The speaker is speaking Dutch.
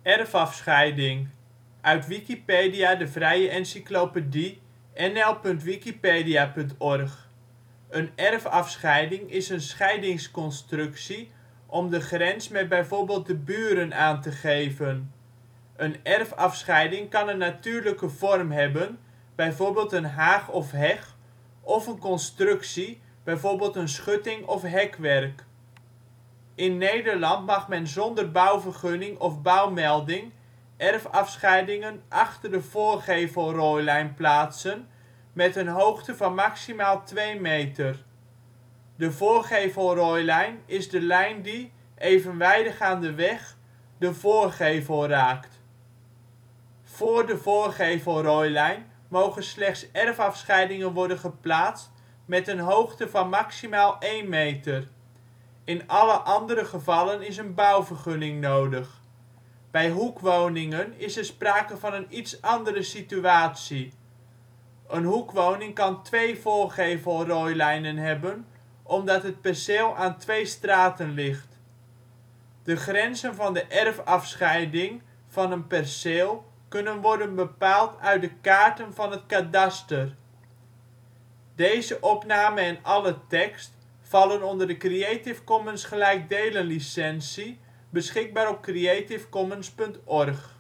Erfafscheiding, uit Wikipedia, de vrije encyclopedie. nl.wikipedia.org. Een erfafscheiding is een scheidingsconstructie om de grens met bijvoorbeeld de buren aan te geven. Een erfafscheiding kan een natuurlijke vorm hebben, bijvoorbeeld een haag of heg, of een constructie, bijvoorbeeld een schutting of hekwerk. In Nederland mag men zonder bouwvergunning of bouwmelding erfafscheidingen achter de voorgevelrooilijn plaatsen met een hoogte van maximaal 2 meter. De voorgevelrooilijn is de lijn die, evenwijdig aan de weg, de voorgevel raakt. Voor de voorgevelrooilijn mogen slechts erfafscheidingen worden geplaatst met een hoogte van maximaal 1 meter. In alle andere gevallen is een bouwvergunning nodig. Bij hoekwoningen is er sprake van een iets andere situatie. Een hoekwoning kan 2 voorgevelrooilijnen hebben, omdat het perceel aan 2 straten ligt. De grenzen van de erfafscheiding van een perceel kunnen worden bepaald uit de kaarten van het kadaster. Deze opname en alle tekst vallen onder de Creative Commons gelijkdelen licentie, beschikbaar op creativecommons.org